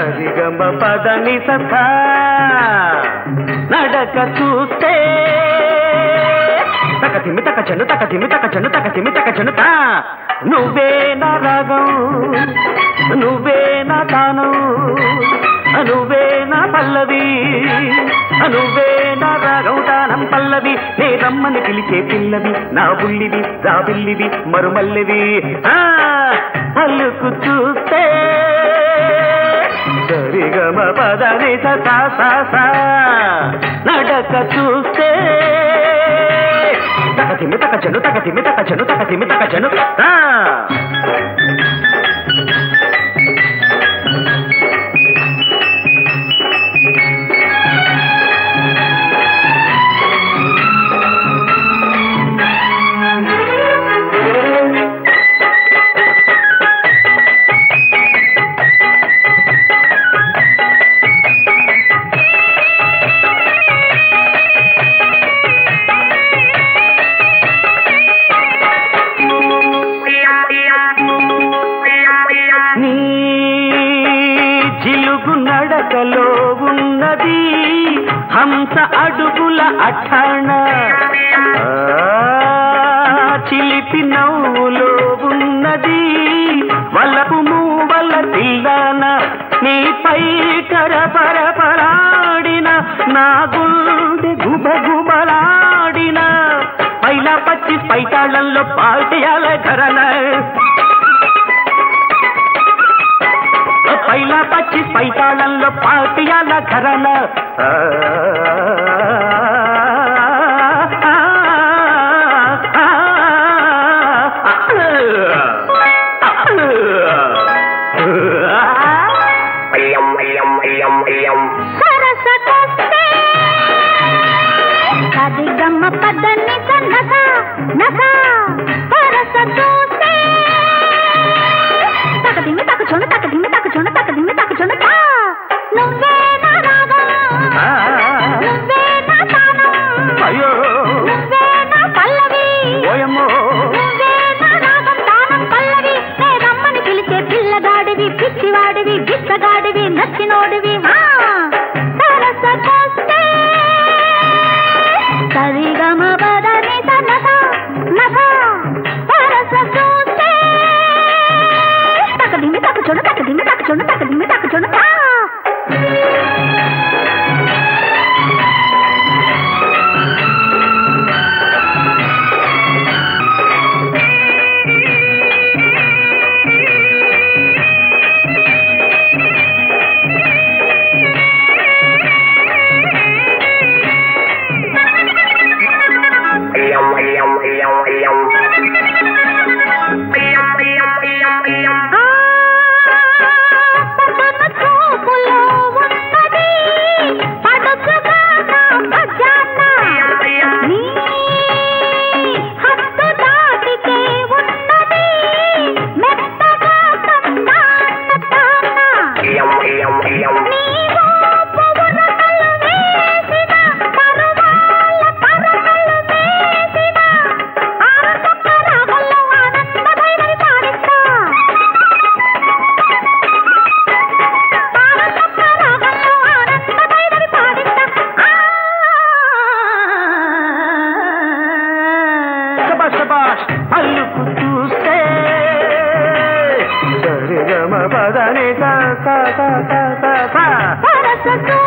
సరిగమ పదని సఖా నడక చూస్తే తక తిమి తక చెను తక తిమి తక చెను తక తిమి తక చెనుతా నువ్వే నా రాగం నువ్వే నా తానం నువ్వే నా పల్లవి నువ్వే నా రాగం తానం పల్లవి నే రమ్మని పిలిచే పిల్లవి నా బుల్లివి జాబిల్లివి మరుమల్లెవి అల్లుకు చూస్తే సరిగమ పదని సా నడక చూస్తే తక తిమి తక చెను తక తిమి తక చెను తక తిమి తక చెను జిలుగు నడకలో ఉన్నది హంస అడుగుల అఠాణ చిలిపి నవ్వులో ఉన్నది వలపు మూవల తిల్లాన నీపై కరపరపరాడిన నా గుండె గుబగుబలాడిన పైలా 25 పైతాళంలో పాల్చేయాల ఘరన పైలా 25 పైతాళంలో పాల్చేయాల ఘరన సరిగమ పదని సన్నసా నసా పరస చూస్తే తక దిమి తక చొన తక దిమి తక చొన తక దిమి తక చొన నువ్వే నా రాగం నువ్వే నా తానం అయ్యో నువ్వే నా పల్లవి ఓయమ్మో నువ్వే నా రాగం తానం పల్లవి నే రమ్మని పిలిచే పిల్లగాడివి పిచ్చివాడివి బిచ్చగాడివి నచ్చినోడివి సరస చూస్తే సరిగమ పదని సన్నసా నసా పరస చూస్తే తక దిమి తక చొన తక దిమి తక చొన తక దిమి తక చొన అల్లుకు చూస్తే సరిగమ పదని సా